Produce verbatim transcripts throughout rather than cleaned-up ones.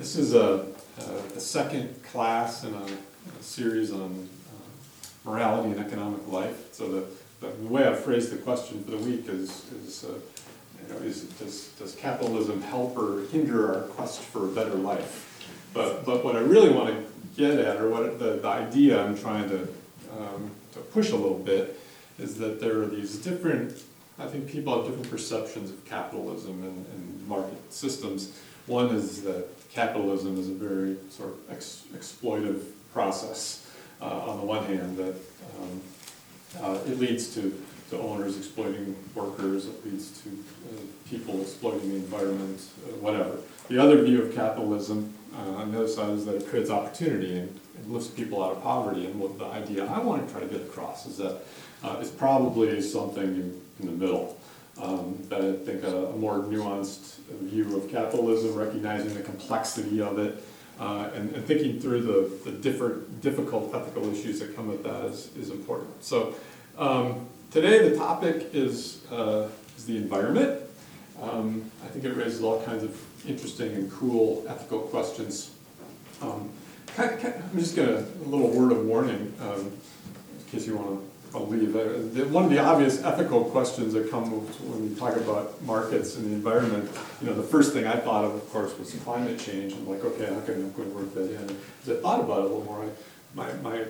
This is a, a, a second class in a, a series on uh, morality and economic life. So the, the, the way I've phrased the question for the week is, is, uh, you know, is does, does capitalism help or hinder our quest for a better life? But, but what I really want to get at, or what the, the idea I'm trying to, um, to push a little bit, is that there are these different, I think people have different perceptions of capitalism and, and market systems. One is that capitalism is a very sort of ex exploitive process. Uh, on the one hand, that um, uh, it leads to, to owners exploiting workers, it leads to uh, people exploiting the environment, uh, whatever. The other view of capitalism uh, on the other side is that it creates opportunity and it lifts people out of poverty. And what the idea I want to try to get across is that uh, it's probably something in, in the middle. Um, that I think a, a more nuanced view of capitalism, recognizing the complexity of it, uh, and, and thinking through the, the different difficult ethical issues that come with that is, is important. So um, today the topic is, uh, is the environment. Um, I think it raises all kinds of interesting and cool ethical questions. Um, can, can, I'm just going to, a little word of warning, um, in case you want to I'll leave. Uh, the, one of the obvious ethical questions that come when we talk about markets and the environment, you know, the first thing I thought of, of course, was climate change. I'm like, okay, how can I work that in? As I thought about it a little more, I, my, my,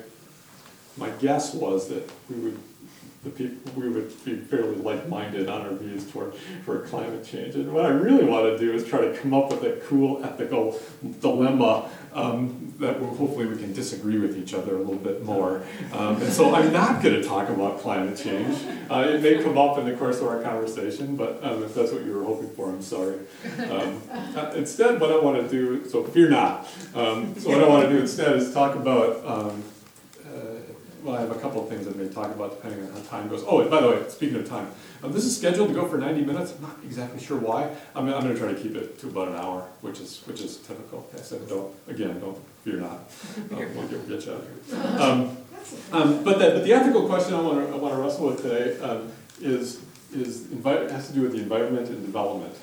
my guess was that we would, the people, we would be fairly like-minded on our views toward, toward climate change. And what I really want to do is try to come up with a cool ethical dilemma um, that will, hopefully we can disagree with each other a little bit more. Um, and so I'm not going to talk about climate change. Uh, it may come up in the course of our conversation, but um, if that's what you were hoping for, I'm sorry. Um, uh, instead, what I want to do, so fear not. Um, so what I want to do instead is talk about um, well, I have a couple of things I may talk about depending on how time goes. Oh, and by the way, speaking of time, um, this is scheduled to go for ninety minutes. I'm not exactly sure why. I'm, I'm going to try to keep it to about an hour, which is which is typical. I said, don't again, don't fear not. Um, we'll get, get you out of here. Um, um, but, the, but the ethical question I want to I want to wrestle with today um, is is envi has to do with the environment and development,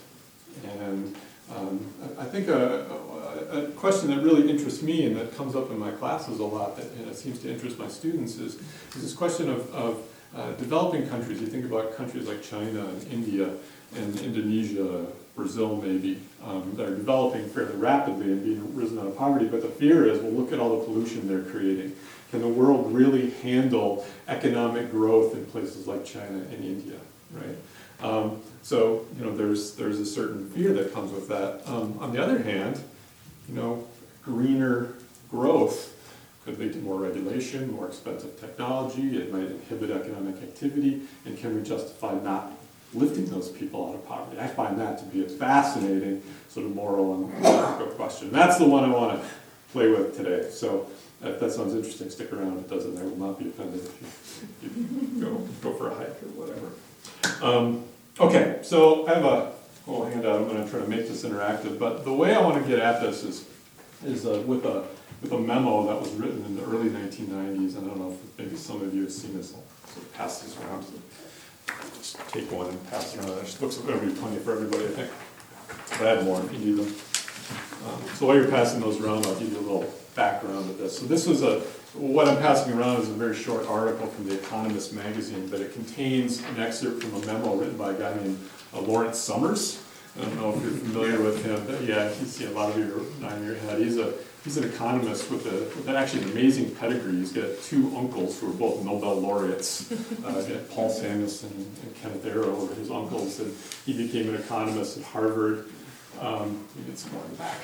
and um, I, I think a, a, a question that really interests me and that comes up in my classes a lot, that and it seems to interest my students, is, is this question of, of uh, developing countries. You think about countries like China and India and Indonesia, Brazil maybe, um, that are developing fairly rapidly and being risen out of poverty, but the fear is, well, look at all the pollution they're creating. Can the world really handle economic growth in places like China and India, right? Um, so, you know, there's, there's a certain fear that comes with that. Um, on the other hand, you know, greener growth could lead to more regulation, more expensive technology, it might inhibit economic activity, and can we justify not lifting those people out of poverty? I find that to be a fascinating sort of moral and ethical question. That's the one I want to play with today. So if that sounds interesting, stick around. If it doesn't, I will not be offended if you, if you go, go for a hike or whatever. Um, okay, so I have a little handout. I'm going to try to make this interactive, but the way I want to get at this is is uh, with a with a memo that was written in the early nineteen nineties. I don't know if maybe some of you have seen this. I'll sort of pass this around. So just take one and pass it around. It looks like there'll be plenty for everybody, I think. But I have more if you need them. Um, so while you're passing those around, I'll give you a little background of this. So this was a what I'm passing around is a very short article from The Economist magazine, but it contains an excerpt from a memo written by a guy named uh, Lawrence Summers. I don't know if you're familiar with him, but yeah, you see a lot of you are nodding your head. He's a he's an economist with, a, with an actually an amazing pedigree. He's got two uncles who are both Nobel laureates, uh, Paul Samuelson and Kenneth Arrow were his uncles, and he became an economist at Harvard. Um, let me get some more in the back.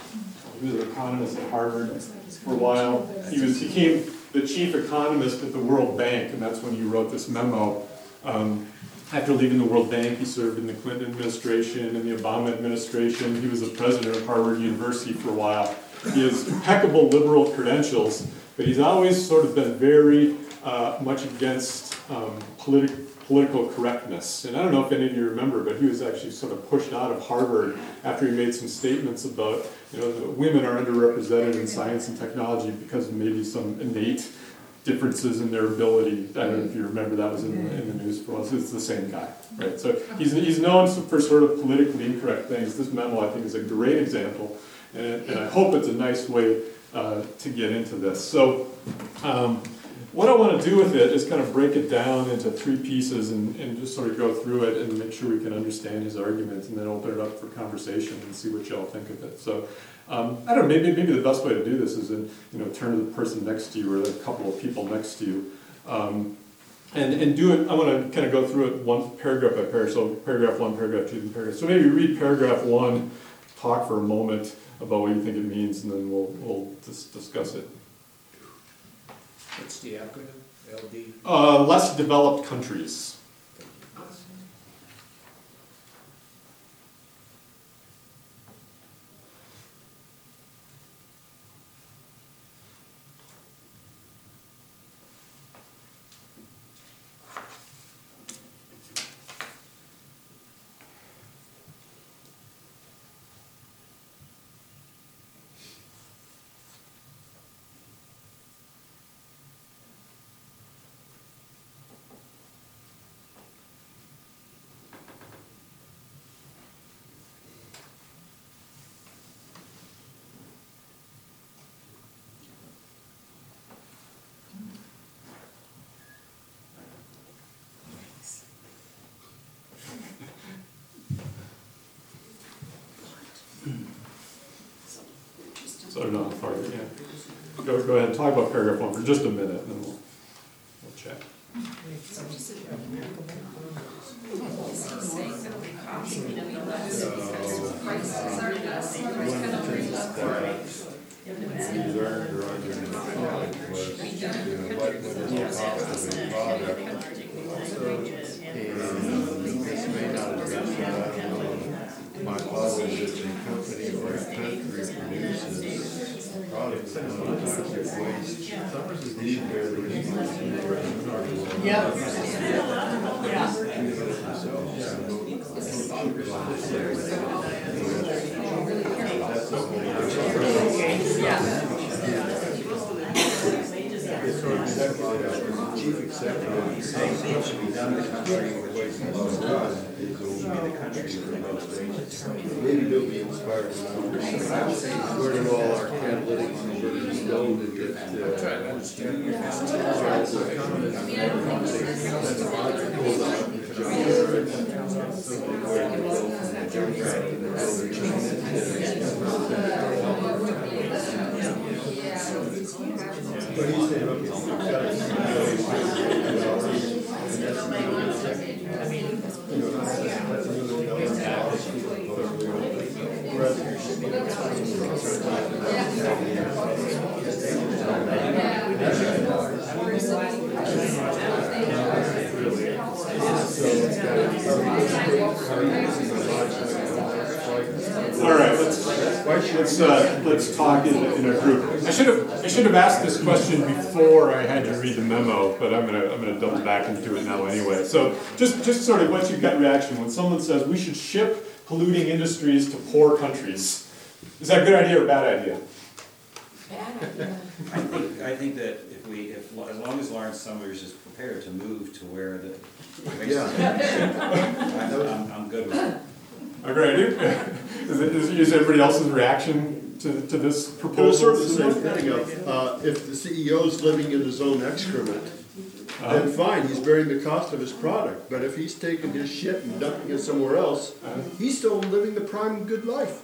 He was an economist at Harvard for a while. He was became the chief economist at the World Bank, and that's when he wrote this memo. Um, after leaving the World Bank, he served in the Clinton administration and the Obama administration. He was the president of Harvard University for a while. He has impeccable liberal credentials, but he's always sort of been very uh, much against um, politi political correctness. And I don't know if any of you remember, but he was actually sort of pushed out of Harvard after he made some statements about, you know, that women are underrepresented in science and technology because of maybe some innate differences in their ability. I don't know if you remember, that was in the, in the news for us. It's the same guy, right? So he's, he's known for sort of politically incorrect things. This memo, I think, is a great example. and, and I hope it's a nice way uh, to get into this. So um, what I want to do with it is kind of break it down into three pieces and, and just sort of go through it and make sure we can understand his arguments, and then open it up for conversation and see what y'all think of it. So um, I don't know, maybe, maybe the best way to do this is in, you know, turn to the person next to you or a couple of people next to you. Um, And, and do it, I want to kind of go through it one paragraph by paragraph, so paragraph one, paragraph two, and paragraph. So maybe read paragraph one, talk for a moment about what you think it means, and then we'll, we'll just discuss it. What's the acronym, L D? Uh, less developed countries. So I don't know how far you can. Go, go ahead and talk about paragraph one for just a minute, and then we'll, we'll chat. We learned or understood was, you know, what was the cost of the product. And this may not address that, I don't know. My thought is that the company or a country produces products that are toxic waste, these bear the responsibility. Yeah. Chief executive saying what should be done in the country with waste and low cost is only the country for most things. Maybe they'll be inspired to know where do all our catalytics and converters go to get But he's saying, okay, we've got All right, let's let's uh, let's talk in, in a group. I should have I should have asked this question before I had you read the memo, but I'm gonna I'm gonna double back and do it now anyway. So just just sort of what's your gut reaction when someone says we should ship polluting industries to poor countries? Is that a good idea or a bad idea? Bad idea. I think, I think that if we, if, as long as Lawrence Summers is prepared to move to where the waste is, I'm, I'm, I'm good with it. Agree. Is, it, is, is everybody else's reaction to, to this proposal? Well, it's sort of the same thing of, uh, if the C E O's living in his own excrement, Uh, then fine, he's bearing the cost of his product. But if he's taking his shit and dumping it somewhere else, he's still living the prime good life.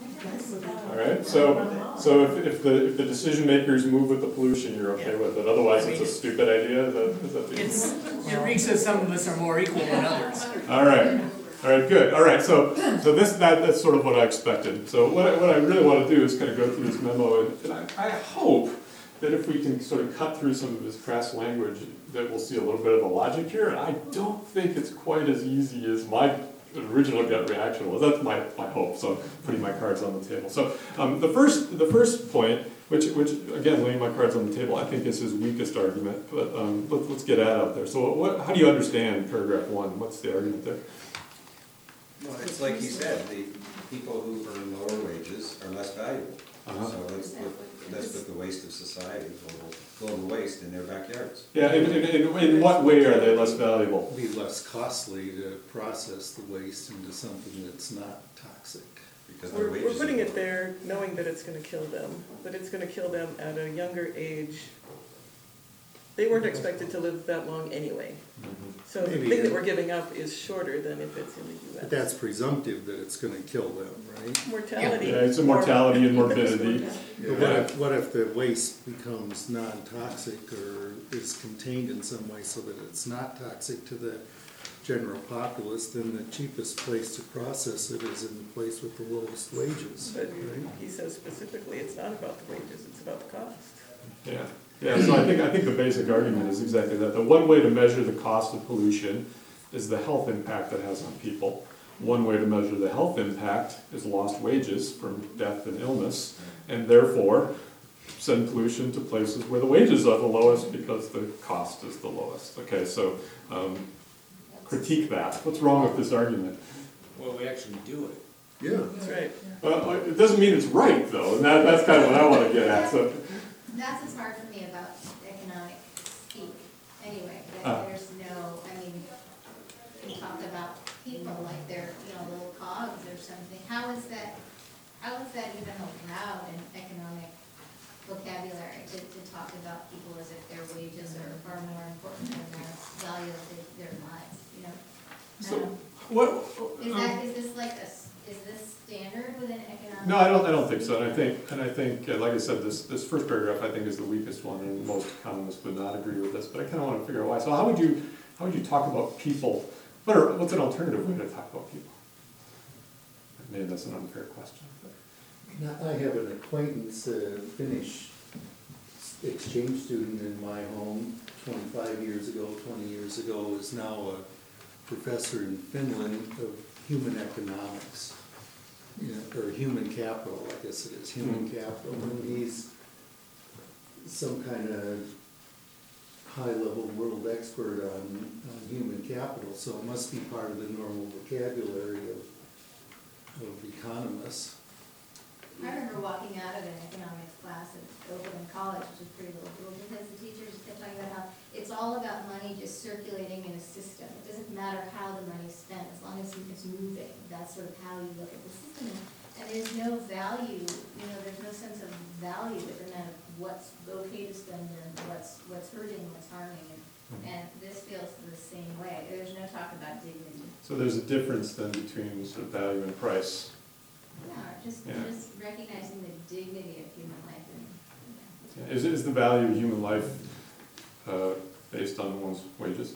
all right. So so if, if the if the decision makers move with the pollution, you're okay with it. Otherwise, it's a stupid idea. Is that, is that the It's, it reeks that some of us are more equal than others. All right. All right, good. All right, so so this that that's sort of what I expected. So what I, what I really want to do is kind of go through this memo, and, and I, I hope that if we can sort of cut through some of his crass language, that we'll see a little bit of the logic here. And I don't think it's quite as easy as my original gut reaction was. That's my, my hope. So putting my cards on the table. So um, the first the first point, which which again laying my cards on the table, I think is his weakest argument. But um, let's let's get at it there. So what how do you understand paragraph one? What's the argument there? Well, it's like he said, the people who earn lower wages are less valuable. Uh-huh. So let's put, let's put the waste of society, global, global waste in their backyards. Yeah, in, in, in, in what way are they less valuable? Be less costly to process the waste into something that's not toxic. because their We're, wages. we're putting are it lower. there knowing that it's gonna kill them, but it's gonna kill them at a younger age. They weren't expected to live that long anyway. So the Maybe. thing that we're giving up is shorter than if it's in the U S. But that's presumptive that it's gonna kill them, right? Mortality. Yeah, it's a mortality and morbidity. But what if, what if the waste becomes non-toxic or is contained in some way so that it's not toxic to the general populace? Then the cheapest place to process it is in the place with the lowest wages, But right? he says specifically, it's not about the wages, it's about the cost. Yeah, yeah, so I think, I think the basic argument is exactly that. The one way to measure the cost of pollution is the health impact it has on people. One way to measure the health impact is lost wages from death and illness, and therefore send pollution to places where the wages are the lowest because the cost is the lowest. Okay, so um, critique that. What's wrong with this argument? Well, we actually do it. Yeah. That's right. Well, it doesn't mean it's right, though, and that, that's kind of what I want to get at. So, That's what's hard for me about economic speak, anyway, Ah. that there's no, I mean, we talk about people like they're, you know, little cogs or something. How is that, how is that even allowed in economic vocabulary to, to talk about people as if their wages are far more important than the value of the- their lives, you know? so Um, what? Is um, that, is this like a, s- is this standard within economic? No, I don't, I don't think so, and I think, and I think, uh, like I said, this, this first paragraph, I think, is the weakest one, and most economists would not agree with this, but I kinda wanna figure out why. So how would you, how would you talk about people? What are, what's an alternative way to talk about people? Maybe that's an unfair question, but. Now, I have an acquaintance, a Finnish exchange student in my home twenty-five years ago, twenty years ago, is now a professor in Finland of human economics. You know, or human capital, I guess it is, human capital, and he's some kind of high-level world expert on, on human capital, so it must be part of the normal vocabulary of, of economists. I remember walking out of an economics class at Oberlin College, which was pretty little cool, because the teachers kept talking about how it's all about money just circulating in a system. It doesn't matter how the money's spent, as long as it's moving. That's sort of how you look at the system. And there's no value, you know, there's no sense of value within that of what's okay to spend and what's, what's hurting, what's harming. And, and this feels the same way. There's no talk about dignity. So there's a difference then between sort of value and price. No, just, Yeah. just recognizing the dignity of human life and, you know. Is, is the value of human life uh, based on one's wages?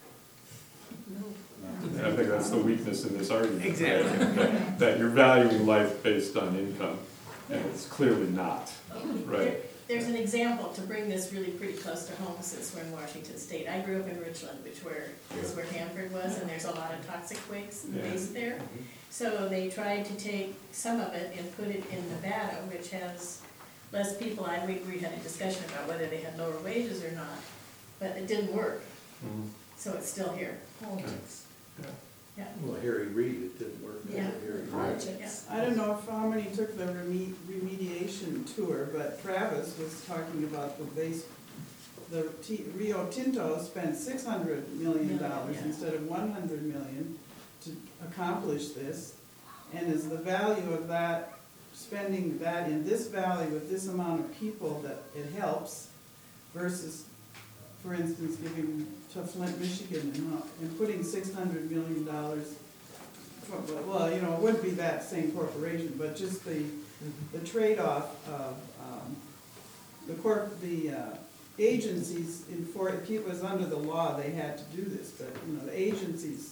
I think that's the weakness in this argument. right? Exactly. That, that you're valuing life based on income, and it's clearly not, right? There's an example to bring this really pretty close to home since we're in Washington State. I grew up in Richland, which where, is where Hanford was, and there's a lot of toxic waste Yeah. waste there. So they tried to take some of it and put it in Nevada, which has less people. I, we, we had a discussion about whether they had lower wages or not, but it didn't work, Mhm. so it's still here. Politics. Yeah. Yeah. Well, Harry Reid, it didn't work. Yeah. Harry Reid. Politics. I don't know if how many took the reme- remediation tour, but Travis was talking about the base, the T- Rio Tinto spent six hundred million dollars Yeah. instead of one hundred million to accomplish this. And is the value of that, spending that in this valley with this amount of people that it helps versus, for instance, giving to Flint, Michigan and, uh, and putting six hundred million dollars for- well, you know, it wouldn't be that same corporation, but just the, the trade-off of, um, the corp, the, uh, agencies in for, if it was under the law, they had to do this, but, you know, the agencies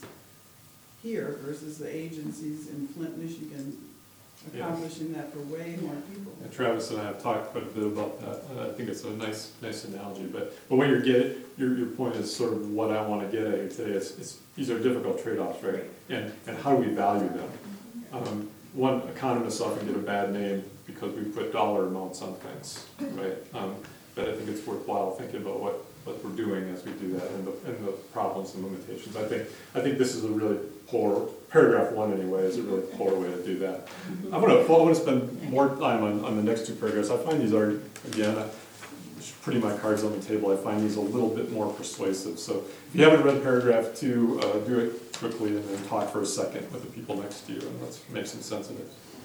here versus the agencies in Flint, Michigan, Yeah. accomplishing that for way more people. And Travis and I have talked quite a bit about that, and I think it's a nice, nice analogy, but, but what you're getting, your, your point is sort of what I wanna get at here today, it's, it's, these are difficult trade-offs, right? And, and how do we value them? Um, one, economists often get a bad name because we put dollar amounts on things, right? Um, but I think it's worthwhile thinking about what, what we're doing as we do that, and the, and the problems and limitations. I think, I think this is a really poor, paragraph one anyway, is a really poor way to do that. I'm gonna, well, I wanna spend more time on, on the next two paragraphs. I find these are, again, uh, just putting my cards on the table, I find these a little bit more persuasive. So if you haven't read paragraph two, uh, do it quickly and then talk for a second with the people next to you, and let's make some sense of it.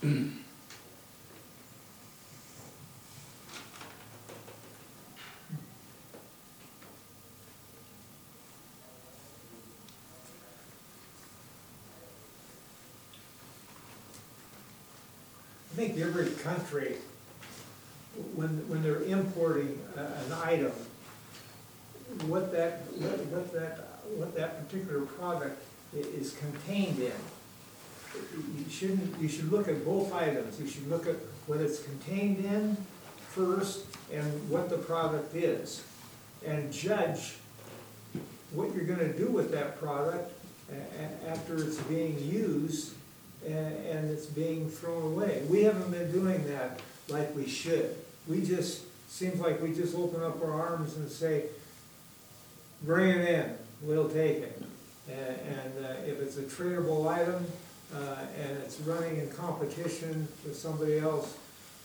I think every country, when, when they're importing a- an item, what that, what what that, what that particular product i- is contained in. You shouldn't, you should look at both items. You should look at what it's contained in first and what the product is. And judge what you're gonna do with that product a- a- after it's being used and, and it's being thrown away. We haven't been doing that like we should. We just, seems like we just open up our arms and say, bring it in, we'll take it. And, and uh, if it's a tradable item, uh, and it's running in competition with somebody else,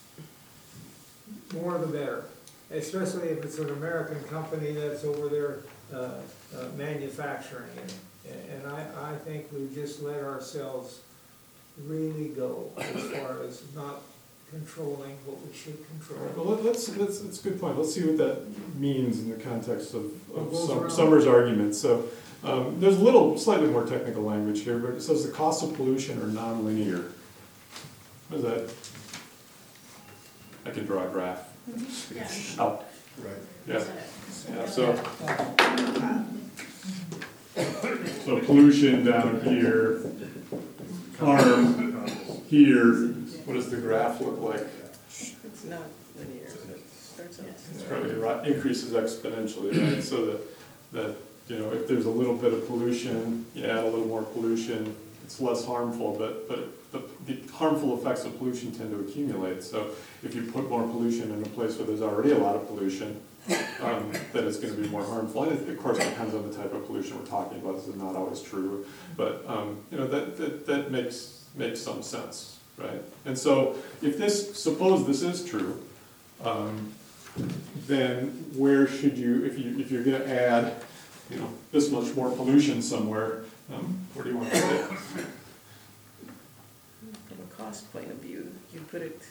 more the better. Especially if it's an American company that's over there, uh, uh, manufacturing it. And I, I think we've just let ourselves really go as far as not controlling what we should All right, control. well, let- let's, let's, that's a good point. Let's see what that means in the context of, What of goes Sum- around? Summers' argument. So, um, there's a little, slightly more technical language here, but it says the cost of pollution are nonlinear. What is that? I can draw a graph. Yeah. Oh, Right. yeah, yeah, so. So pollution down here, harm here, what does the graph look like? It's not linear, it starts out. It's probably right, increases exponentially, right? So that, that, you know, if there's a little bit of pollution, you add a little more pollution, it's less harmful, but, but the, the harmful effects of pollution tend to accumulate. So if you put more pollution in a place where there's already a lot of pollution, um, then it's gonna be more harmful. And it, of course, depends on the type of pollution we're talking about. This is not always true, but, um, you know, that, that, that makes, makes some sense, right? And so if this, suppose this is true, um, then where should you, if you, if you're gonna add, you know, this much more pollution somewhere, um, where do you want to put it? From a cost point of view, you put it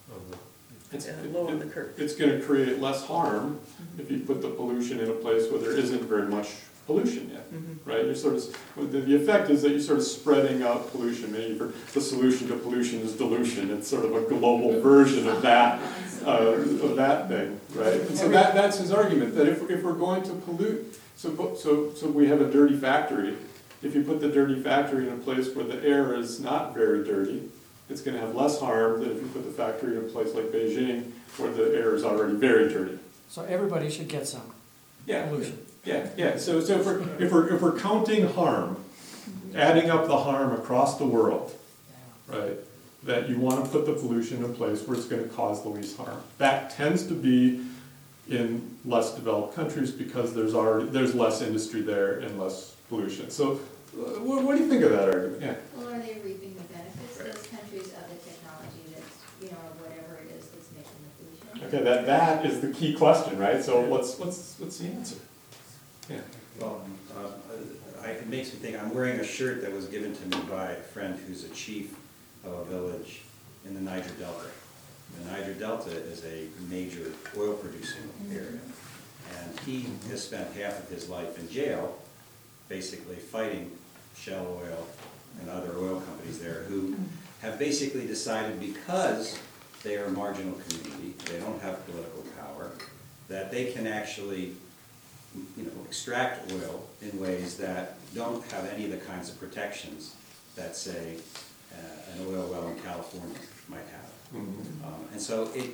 It's, uh, it- low on it- the curve. it's gonna create less harm if you put the pollution in a place where there isn't very much pollution yet, Mhm. right? You're sort of, the, the effect is that you're sort of spreading out pollution. Maybe for, the solution to pollution is dilution. It's sort of a global version of that, uh, of that thing, right? And so that, that's his argument, that if, if we're going to pollute, so, so, so we have a dirty factory. If you put the dirty factory in a place where the air is not very dirty, it's gonna have less harm than if you put the factory in a place like Beijing, where the air is already very dirty. So everybody should get some Yeah, pollution. yeah, yeah, so, so if we're, if we're, if we're counting harm, adding up the harm across the world, right, that you wanna put the pollution in a place where it's gonna cause the least harm. That tends to be in less developed countries because there's already, there's less industry there and less pollution. So, uh, what, what do you think of that argument? Yeah. Well, are they reaping the benefits, those countries, of the technology that's, you know, or whatever it is that's making the pollution? Okay, that, that is the key question, right? So what's, what's, what's the answer? Yeah. Well, uh, I, it makes me think, I'm wearing a shirt that was given to me by a friend who's a chief of a village in the Niger Delta. The Niger Delta is a major oil producing area. And he has spent half of his life in jail, basically fighting Shell Oil and other oil companies there who have basically decided, because they are a marginal community, they don't have political power, that they can actually, you know, extract oil in ways that don't have any of the kinds of protections that, say, uh, an oil well in California might have. Mm-hmm. Um, and so it,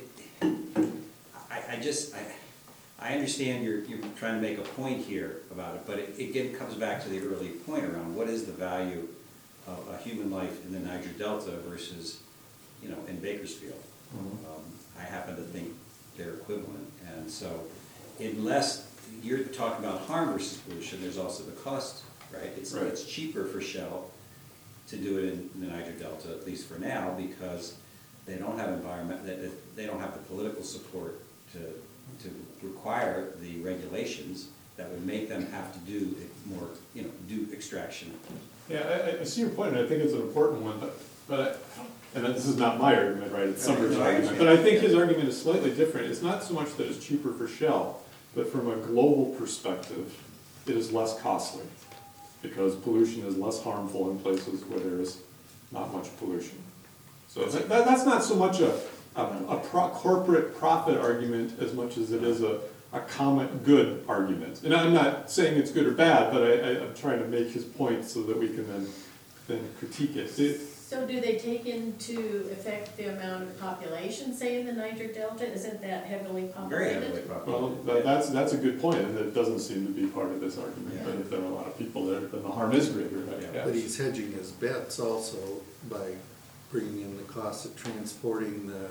I, I just, I, I understand you're, you're trying to make a point here about it, but it, it again comes back to the early point around what is the value of a human life in the Niger Delta versus, you know, in Bakersfield. Mm-hmm. Um, I happen to think they're equivalent, and so unless you're talking about harm versus pollution, there's also the cost, right? It's, Right. it's cheaper for Shell to do it in the Niger Delta, at least for now, because they don't have environment, they, they don't have the political support to, to require the regulations that would make them have to do it more, you know, do extraction. Yeah, I, I see your point, and I think it's an important one, but, But, I- and this is not my argument, right, it's Summers' No, I argument, understand. but I think his argument is slightly different. It's not so much that it's cheaper for Shell, but from a global perspective, it is less costly, because pollution is less harmful in places where there is not much pollution. So that, that- that's not so much a, a, a pro- corporate profit argument as much as it is a, a common good argument. And I'm not saying it's good or bad, but I, I, I'm trying to make his point so that we can then, then critique it. See, So do they take into effect the amount of population, say, in the Niger Delta? Isn't that heavily Very populated? heavily well, populated. that, that's, that's a good point, and it doesn't seem to be part of this argument, but if there are a lot of people there, then the harm is greater, right? Yeah. But he's hedging his bets also by bringing in the cost of transporting the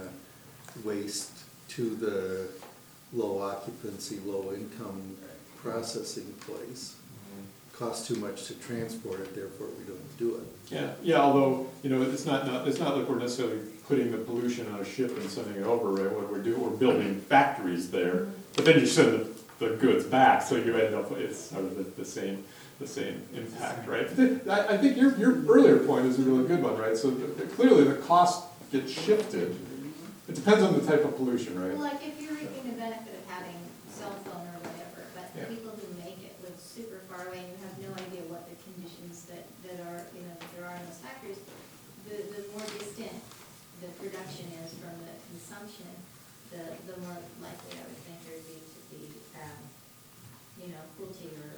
waste to the low occupancy, low income processing place. Costs too much to transport it, therefore we don't do it. Yeah, yeah, although, you know, it's not, not, it's not like we're necessarily putting the pollution on a ship and sending it over, right? What we're doing, we're building factories there, but then you send the, the goods back, so you end up, it's sort of the, the same, the same impact, right? I, I think your, your earlier point is a really good one, right? So the- clearly the cost gets shifted. It depends on the type of pollution, right? Well, like if you're reaping the benefit of having cell phone or whatever, but the Yeah. people who make it live super far away and you have no idea what the conditions that, that are, you know, that there are in those factories, the, the more distant the production is from the consumption, the, the more likely I would think there would be to be, um, you know, cruelty, or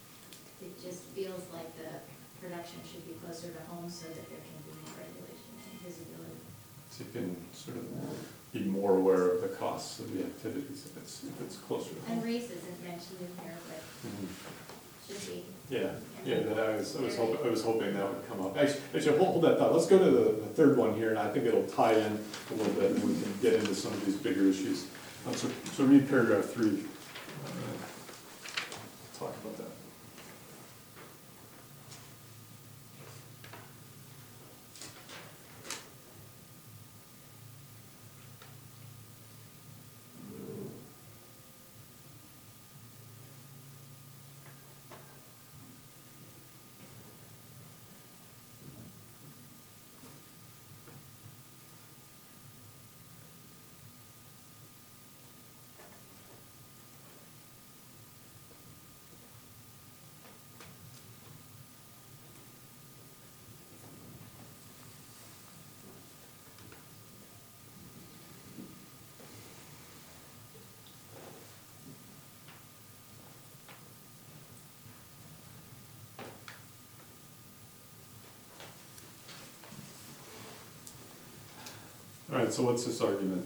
it just feels like the production should be closer to home so that there can be more regulation and visibility. So you can sort of be more aware of the costs of the activities if it's, if it's closer to And home. race isn't mentioned in here, but Mhm. should be. Yeah, yeah, that I was, I was hoping, I was hoping that would come up. Actually, actually, hold, hold that thought. Let's go to the, the third one here, and I think it'll tie in a little bit, and we can get into some of these bigger issues. Um, so, so read paragraph three. Uh, Talk about that. All right, so what's this argument?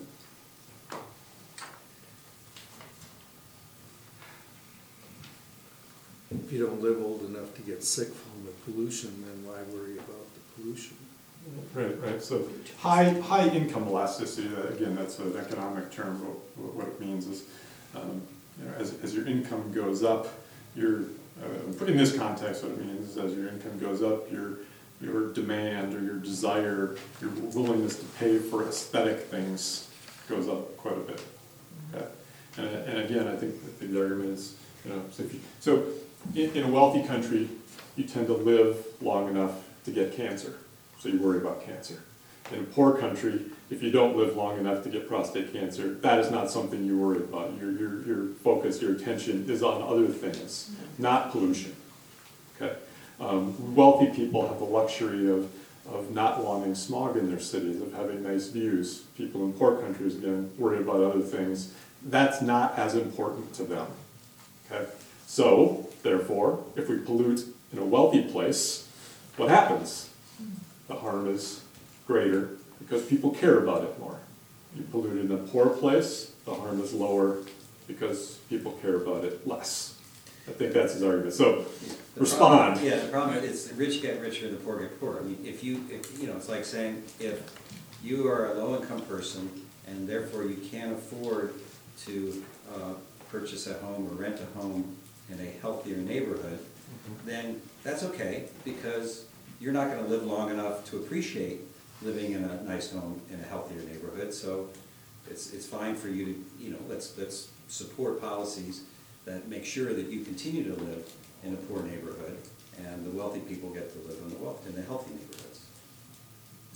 If you don't live old enough to get sick from the pollution, then why worry about the pollution? Right, right, so high, high income elasticity, that- again, that's an economic term, but what it means is, um, you know, as, as your income goes up, your, uh, in this context, what it means is as your income goes up, your, your demand or your desire, your willingness to pay for aesthetic things goes up quite a bit. Okay? And, and again, I think that the argument is, you know, so, if you, so in, in a wealthy country, you tend to live long enough to get cancer. So you worry about cancer. In a poor country, if you don't live long enough to get prostate cancer, that is not something you worry about. Your, your, your focus, your attention is on other things, not pollution. Okay? Um, wealthy people have the luxury of, of not wanting smog in their cities, of having nice views. People in poor countries, again, worry about other things. That's not as important to them. Okay? So, therefore, if we pollute in a wealthy place, what happens? The harm is greater because people care about it more. You pollute in a poor place, the harm is lower because people care about it less. I think that's his argument. So, The respond. problem- Yeah, the problem is the rich get richer and the poor get poorer. I mean, if you, if, you know, it's like saying, if you are a low-income person and therefore you can't afford to uh, purchase a home or rent a home in a healthier neighborhood, then that's okay, because you're not gonna live long enough to appreciate living in a nice home in a healthier neighborhood. So it's, it's fine for you to, you know, let's, let's support policies that make sure that you continue to live in a poor neighborhood, and the wealthy people get to live in the wealth, in the healthy neighborhoods.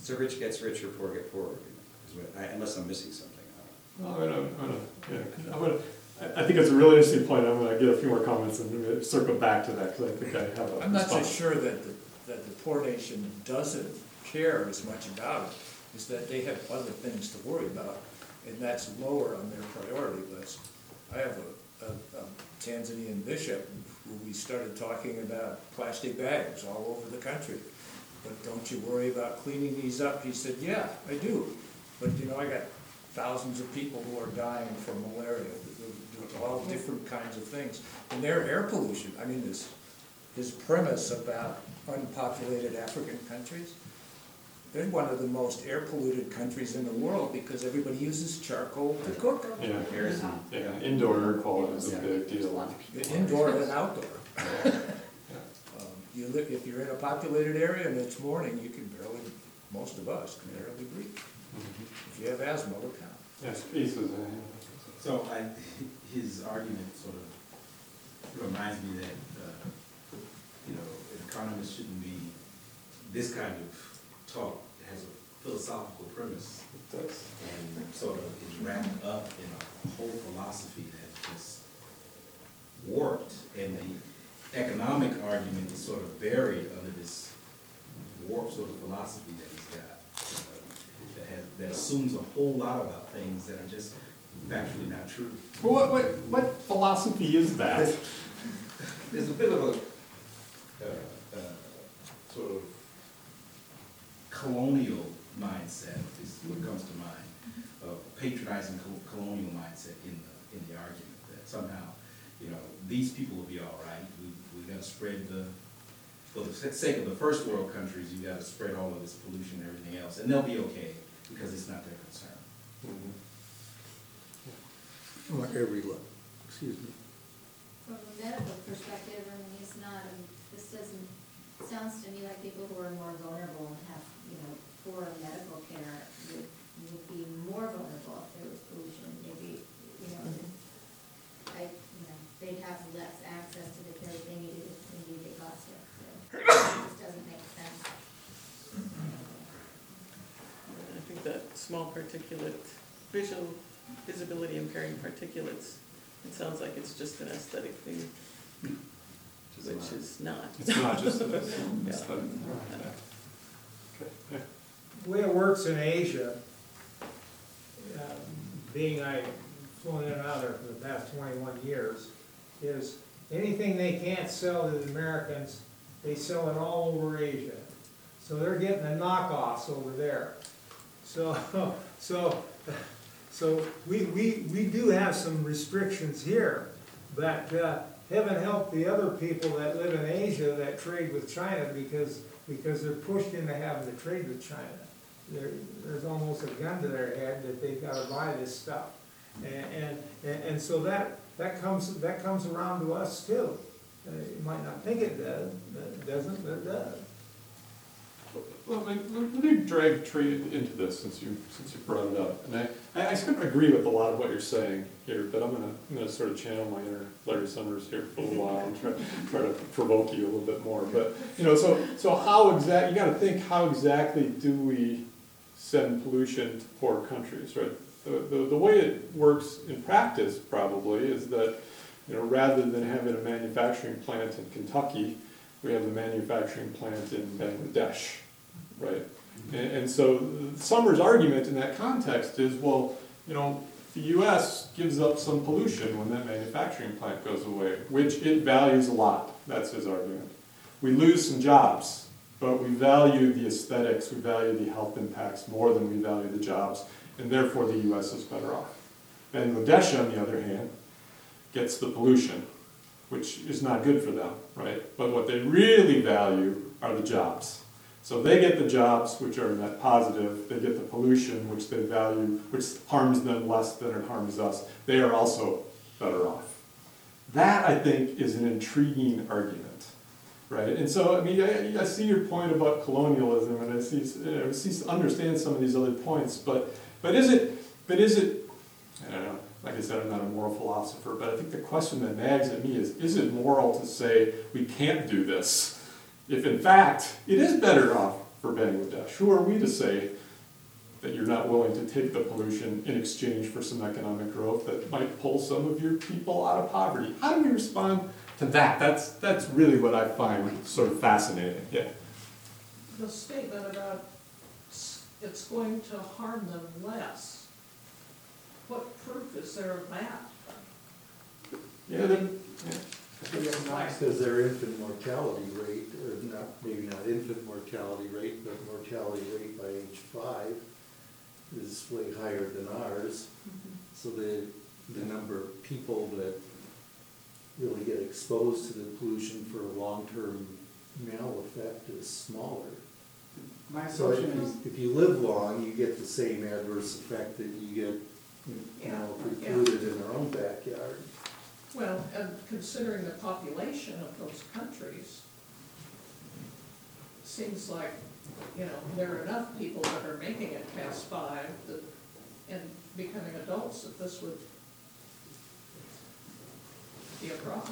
So rich gets richer, poor get poorer, is what- I- unless I'm missing something. Well, I'm gonna, I'm gonna, yeah, 'cause I'm gonna, I, I think it's a really interesting point, I'm gonna get a few more comments and maybe circle back to that, because I think I have a I'm not so response. sure that the, that the poor nation doesn't care as much about it, is that they have other things to worry about, and that's lower on their priority list. I have a, a, a Tanzanian bishop who we started talking about plastic bags all over the country. But don't you worry about cleaning these up? He said, yeah, I do. But you know, I got thousands of people who are dying from malaria, all different kinds of things. And their air pollution, I mean, this, his premise about unpopulated African countries, they're one of the most air polluted countries in the world because everybody uses charcoal to cook. Yeah, yeah, indoor air quality is a big deal. Indoor and outdoor. Um, You live, if you're in a populated area and it's morning, you can barely, most of us can barely breathe. If you have asthma, look out. Yes, pieces, So I, his argument sort of reminds me that, uh, you know, economists shouldn't be, this kind of talk has a philosophical premise. It does. And sort of is wrapped up in a whole philosophy that is warped, and the economic argument is sort of buried under this warped sort of philosophy that he's got, uh, that has, that assumes a whole lot about things that are just factually not true. Well, what, what, what philosophy is that? There's a bit of a uh, uh, sort of colonial mindset is what comes to mind, a patronizing co- colonial mindset in the in the argument that somehow, you know, these people will be all right. We we got to spread the, for the sake of the first world countries, you got to spread all of this pollution and everything else, and they'll be okay because it's not their concern. Mm-hmm. Or every look, excuse me. From a medical perspective, I mean, it's not, I mean, this doesn't, sounds to me like people who are more vulnerable and have, you know, poor medical care would, would be more vulnerable if there was pollution, maybe, you know, I, you know, they'd have less access to the care that they needed if indeed they got sick, so it just doesn't make sense. I think that small particulate, visual visibility impairing particulates, it sounds like it's just an aesthetic thing, which is not. It's not just an Yeah. aesthetic. Okay, yeah. The way it works in Asia, uh, being I flown in and out there for the past twenty-one years, is anything they can't sell to the Americans, they sell it all over Asia. So they're getting the knockoffs over there. So, so, so we, we, we do have some restrictions here, but uh, heaven help the other people that live in Asia that trade with China because, because they're pushed into having to trade with China. There, there's almost a gun to their head that they've got to buy this stuff. And, and, and so that, that comes, that comes around to us too. Uh, you might not think it does, but it doesn't, but it does. Well, let let me drag trade into this since you since you brought it up, and I, I, I sort of agree with a lot of what you're saying here, but I'm gonna I'm gonna sort of channel my inner Larry Summers here for a little while and try try to provoke you a little bit more. But you know, so so how exact you got to think how exactly do we send pollution to poor countries, right? The, the the way it works in practice probably is that you know rather than having a manufacturing plant in Kentucky, we have a manufacturing plant in Bangladesh. Right, and, and so Summers' argument in that context is, well, you know, the U S gives up some pollution when that manufacturing plant goes away, which it values a lot. That's his argument. We lose some jobs, but we value the aesthetics, we value the health impacts more than we value the jobs, and therefore the U S is better off. Bangladesh, on the other hand, gets the pollution, which is not good for them, right? But what they really value are the jobs. So they get the jobs, which are net positive, they get the pollution, which they value, which harms them less than it harms us. They are also better off. That, I think, is an intriguing argument, right? And so, I mean, I, I see your point about colonialism, and I see, you know, I see, understand some of these other points, but, but is it, but is it, I don't know, like I said, I'm not a moral philosopher, but I think the question that nags at me is, is it moral to say we can't do this? If in fact, it is better off for Bangladesh? Who are we to say that you're not willing to take the pollution in exchange for some economic growth that might pull some of your people out of poverty? How do we respond to that? That's, that's really what I find sort of fascinating, yeah. The statement about s- it's going to harm them less, what proof is there of that? Yeah, then, yeah. Because their infant mortality rate, or not, maybe not infant mortality rate, but mortality rate by age five is way higher than ours. So the, the number of people that really get exposed to the pollution for a long-term mal effect is smaller. My So if assumption is, you, if you live long, you get the same adverse effect that you get, you know, if we polluted in our own backyard. Well, and considering the population of those countries, seems like, you know, there are enough people that are making it past five that, and becoming adults, that this would be a problem.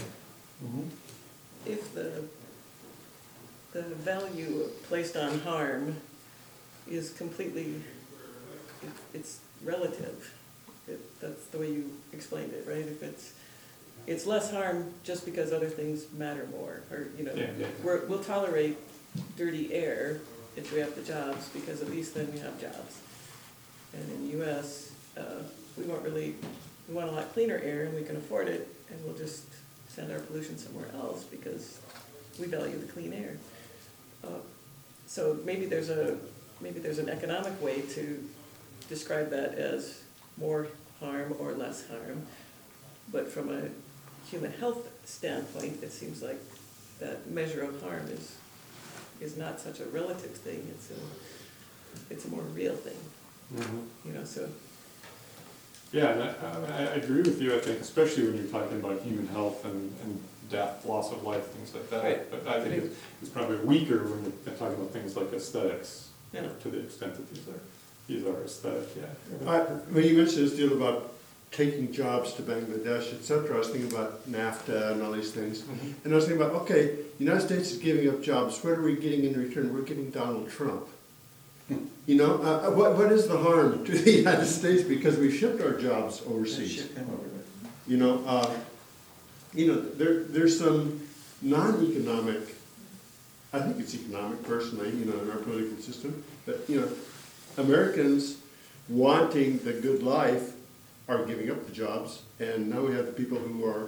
If the, the value placed on harm is completely, it, it's relative. It, that's the way you explained it, right? If it's, it's less harm just because other things matter more, or, you know, Yeah, yeah. we're, we'll tolerate dirty air if we have the jobs, because at least then we have jobs. And in the U S, uh, we won't really, we want a lot cleaner air and we can afford it, and we'll just send our pollution somewhere else because we value the clean air. Uh, So maybe there's a, maybe there's an economic way to describe that as more harm or less harm. But from a human health standpoint, it seems like that measure of harm is, is not such a relative thing, it's a, it's a more real thing, Mhm. you know, so. Yeah, and I, I, I agree with you, I think, especially when you're talking about human health and, and death, loss of life, things like that. Right. But I think it's, it's probably weaker when you're talking about things like aesthetics, you know, Yeah. to the extent that these are, these are aesthetic, yeah. I, when you mentioned this deal about taking jobs to Bangladesh, et cetera, I was thinking about NAFTA and all these things. Mhm. And I was thinking about, okay, the United States is giving up jobs, what are we getting in return? We're getting Donald Trump. You know, uh, what, what is the harm to the United States because we shipped our jobs overseas? Ship him over there. You know, uh, you know, there, there's some non-economic, I think it's economic personally, you know, in our political system, but, you know, Americans wanting the good life are giving up the jobs, and now we have people who are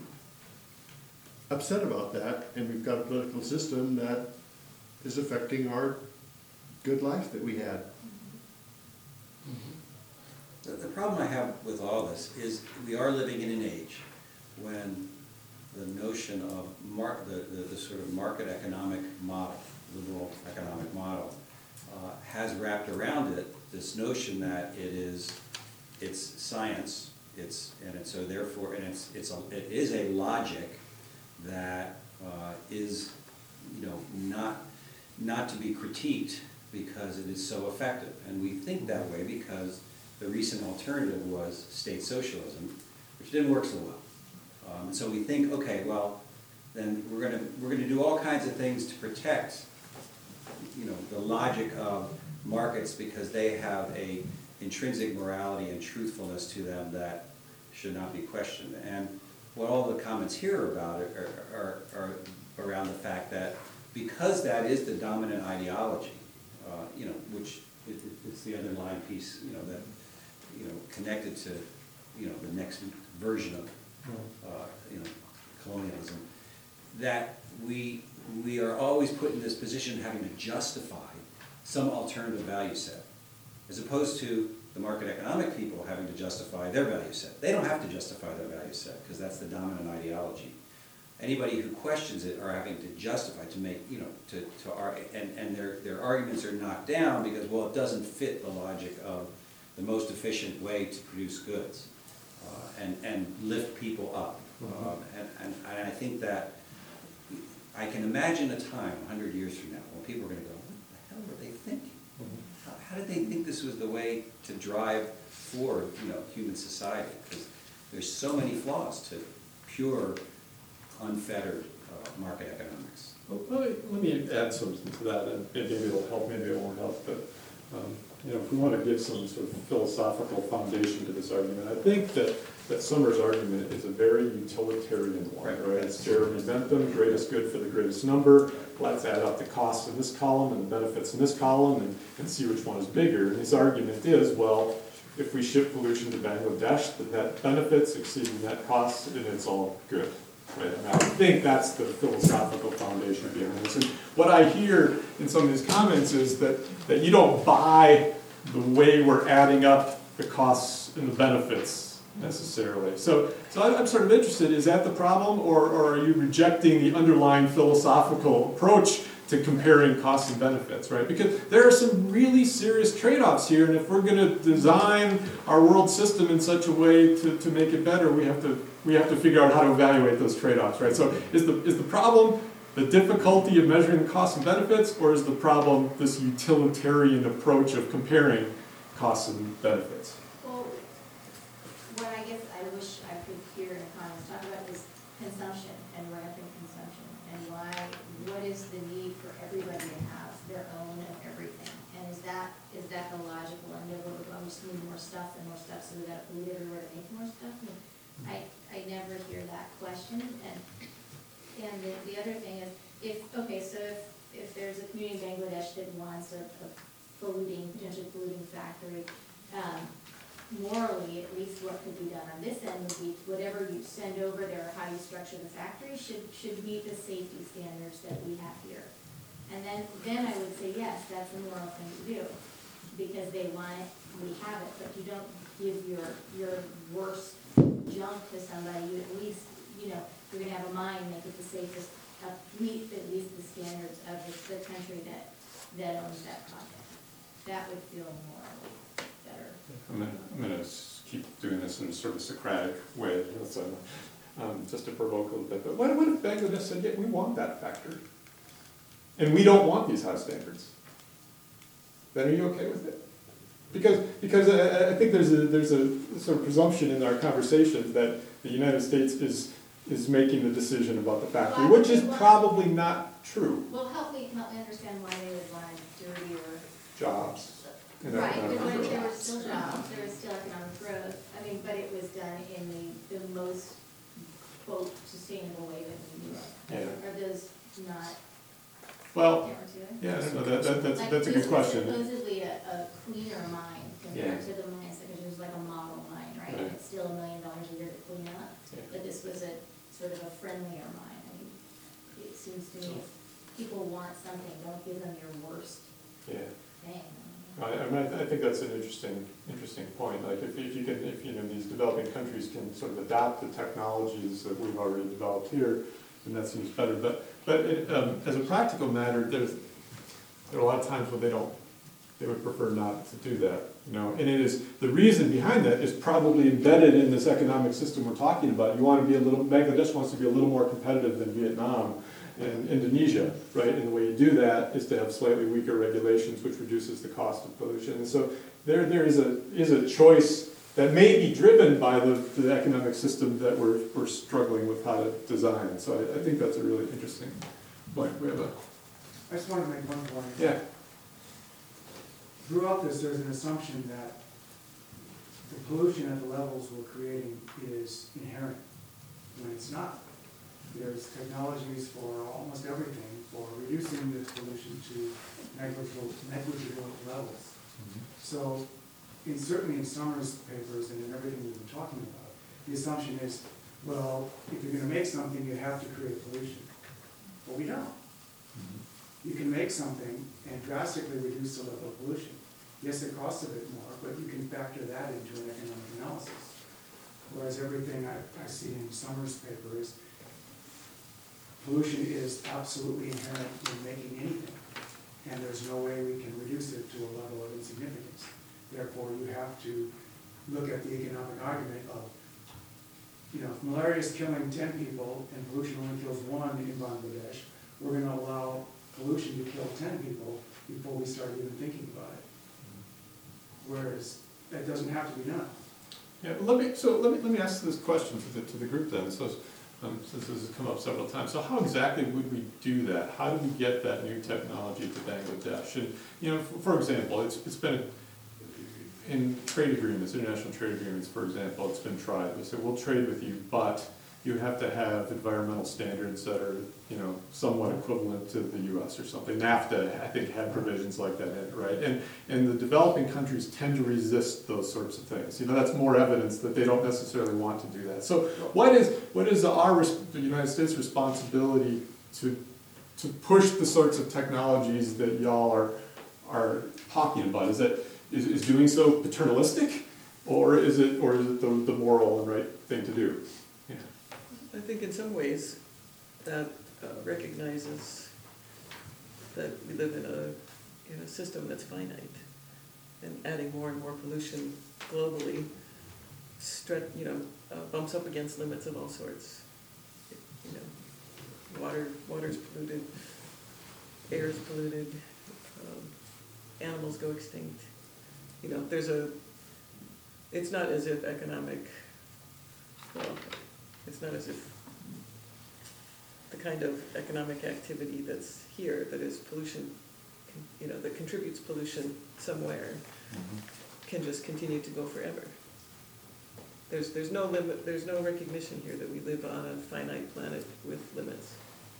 upset about that, and we've got a political system that is affecting our good life that we had. The, the problem I have with all this is we are living in an age when the notion of mar- the, the, the sort of market economic model, liberal economic model, uh, has wrapped around it this notion that it is, it's science, it's, and it's, so therefore, and it's, it's a, it is a logic that uh, is, you know, not, not to be critiqued because it is so effective. And we think that way because the recent alternative was state socialism, which didn't work so well. Um, and so we think, okay, well, then we're gonna, we're gonna do all kinds of things to protect, you know, the logic of markets because they have a intrinsic morality and truthfulness to them that should not be questioned. And what all the comments here about it are, are, are around the fact that because that is the dominant ideology, uh, you know, which it, it, it's the underlying piece, you know, that, you know, connected to, you know, the next version of, uh, you know, colonialism, that we, we are always put in this position of having to justify some alternative value set, as opposed to the market economic people having to justify their value set. They don't have to justify their value set, because that's the dominant ideology. Anybody who questions it are having to justify, to make, you know, to, to argue, and, and their, their arguments are knocked down because, well, it doesn't fit the logic of the most efficient way to produce goods, uh, and, and lift people up. Um, and, and and I think that, I can imagine a time, a hundred years from now, when people are gonna go, what the hell were they thinking? How, how did they think this was the way to drive forward, you know, human society? Because there's so many flaws to pure, unfettered uh, market economics. Well, let me, let me add something to that, and maybe it'll help, maybe it won't help, but, um, you know, if we want to give some sort of philosophical foundation to this argument, I think that, that Summers' argument is a very utilitarian one, Right. right? It's Jeremy Bentham, greatest good for the greatest number, let's add up the costs in this column and the benefits in this column and, and see which one is bigger. And his argument is, well, if we ship pollution to Bangladesh, the net benefits exceed the net costs, and it's all good. Right? And I think that's the philosophical foundation behind this. And what I hear in some of these comments is that, that you don't buy the way we're adding up the costs and the benefits necessarily. So, so I'm sort of interested, is that the problem, or, or are you rejecting the underlying philosophical approach to comparing costs and benefits, right? Because there are some really serious trade-offs here, and if we're gonna design our world system in such a way to, to make it better, we have to, we have to figure out how to evaluate those trade-offs, right? So is the, is the problem the difficulty of measuring costs and benefits, or is the problem this utilitarian approach of comparing costs and benefits? Well, what I guess I wish I could hear in the comments talk about is consumption and rampant consumption, and why, what is the need for everybody to have their own of everything? And is that, is that the logical end of it? We just need more stuff and more stuff, so we gotta pollute everywhere to make more stuff? I mean, I, I never hear that question, and, and the, the other thing is, if, okay, so if, if there's a community in Bangladesh that wants a, a polluting, potentially polluting factory, um, morally, at least what could be done on this end would be whatever you send over there or how you structure the factory should, should meet the safety standards that we have here. And then, then I would say, yes, that's a moral thing to do, because they want it, we have it, but you don't give your, your worst junk to somebody. You at least, you know, you're gonna have a mine, make it the safest, uh, meet at least the standards of the, the country that, that owns that project. That would feel morally better. I'm gonna, I'm gonna s- keep doing this in sort of Socratic way, That's, uh, um, just to provoke a little bit. But what, what if Bangladesh said, yeah, we want that factory, and we don't want these high standards? Then are you okay with it? Because, because I, I think there's a, there's a sort of presumption in our conversations that the United States is, is making the decision about the factory, Well, I which is think- probably not true. Well, help me, help me understand why they would want dirtier. Jobs. and Right, economic but when growth. there were still jobs, there was still economic growth, I mean, but it was done in the, the most, quote, sustainable way that we knew of. Yeah. Are those not Well, counterintuitive? yeah, I don't know, that, that, that's, Like, that's a this good was question. supposedly a, a cleaner mine compared Yeah. to the mines, because it was like a model mine, right? And Right. it's still a million dollars a year to clean up, Yeah. but this was a sort of a friendlier mine. I mean, it seems to me, if people want something, don't give them your worst Yeah. thing. I, I mean, I think that's an interesting, interesting point. Like, if, if you can, if, you know, these developing countries can sort of adopt the technologies that we've already developed here, then that seems better. But, but it, um, as a practical matter, there's, there are a lot of times when they don't, they would prefer not to do that, you know? And it is, the reason behind that is probably embedded in this economic system we're talking about. You want to be a little, Bangladesh wants to be a little more competitive than Vietnam and Indonesia, right? And the way you do that is to have slightly weaker regulations, which reduces the cost of pollution. And so there, there is a, is a choice that may be driven by the, the economic system that we're, we're struggling with how to design. So I, I think that's a really interesting point. We have a, I just want to make one point. yeah, Throughout this, there's an assumption that the pollution at the levels we're creating is inherent, when it's not. There's technologies for almost everything, for reducing the pollution to negligible, negligible levels. So, in, certainly in Summers' papers and in everything we've been talking about, the assumption is, well, if you're gonna make something, you have to create pollution. But we don't. You can make something and drastically reduce the level of pollution. Yes, it costs a bit more, but you can factor that into an economic analysis. Whereas everything I, I see in Summers' paper is pollution is absolutely inherent in making anything, and there's no way we can reduce it to a level of insignificance. Therefore, you have to look at the economic argument of, you know, if malaria is killing ten people and pollution only kills one in Bangladesh, we're gonna allow pollution to kill ten people before we start even thinking about it. Whereas, that doesn't have to be done. yeah. Let me, so let me, let me ask this question to the, to the group then. So, um, since this has come up several times. So how exactly would we do that? How do we get that new technology to Bangladesh? And, you know, for, for example, it's, it's been, in trade agreements, international trade agreements, for example, it's been tried. They say, we'll trade with you, but you have to have environmental standards that are, you know, somewhat equivalent to the U S or something. NAFTA, I think, had provisions like that in it, right? And, and the developing countries tend to resist those sorts of things. You know, that's more evidence that they don't necessarily want to do that. So what is, what is our, res- the United States responsibility to, to push the sorts of technologies that y'all are, are talking about? Is that, is, is doing so paternalistic? Or is it, or is it the, the moral and right thing to do? Yeah. I think in some ways that uh, recognizes that we live in a, in a system that's finite, and adding more and more pollution globally, stret, you know, uh, bumps up against limits of all sorts. You know, water, water's polluted, air's polluted, um, animals go extinct. You know, there's a, it's not as if economic, well, it's not as if the kind of economic activity that's here, that is pollution, you know, that contributes pollution somewhere, Mm-hmm. can just continue to go forever. There's, there's no limit, there's no recognition here that we live on a finite planet with limits.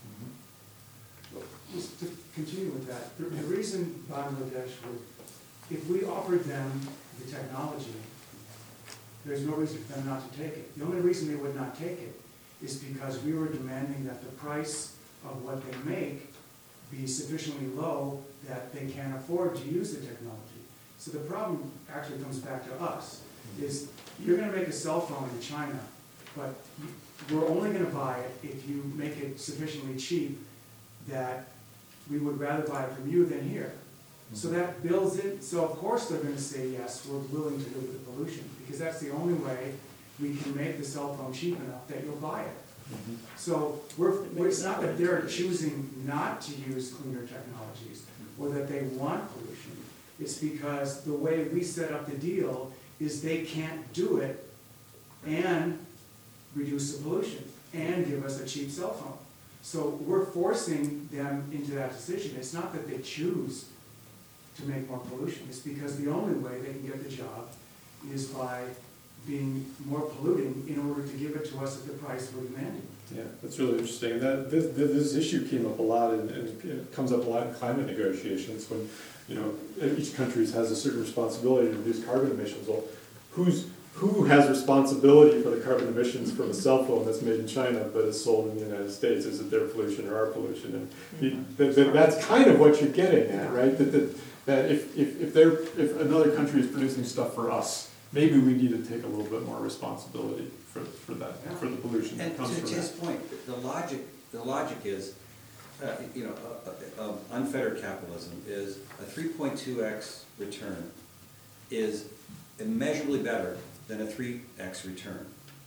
Well, just to continue with that, the, the reason Bangladesh would, if we offered them the technology, there's no reason for them not to take it. The only reason they would not take it is because we were demanding that the price of what they make be sufficiently low that they can't afford to use the technology. So the problem actually comes back to us, is you're gonna make a cell phone in China, but you, we're only gonna buy it if you make it sufficiently cheap that we would rather buy it from you than here. So that builds in, so of course they're gonna say, yes, we're willing to live with the pollution, because that's the only way we can make the cell phone cheap enough that you'll buy it. Mm-hmm. So we're, we're- it's not that they're choosing not to use cleaner technologies, or that they want pollution. It's because the way we set up the deal is they can't do it and reduce the pollution, and give us a cheap cell phone. So we're forcing them into that decision. It's not that they choose to make more pollution, it's because the only way they can get the job is by being more polluting in order to give it to us at the price we're demanding. Yeah, that's really interesting. And that, this, this issue came up a lot, and, and it comes up a lot in climate negotiations when, you know, each country has a certain responsibility to reduce carbon emissions. Well, who's, who has responsibility for the carbon emissions from a cell phone that's made in China but is sold in the United States? Is it their pollution or our pollution? And the, that, that, that's kind of what you're getting at, right? That, that, that if, if, if, they're, if another country is producing stuff for us, maybe we need to take a little bit more responsibility for, for that, for the pollution that And comes to from his that. point, the logic, the logic is, uh, you know, uh, uh, um, unfettered capitalism is a three point two x return is immeasurably better than a three x return.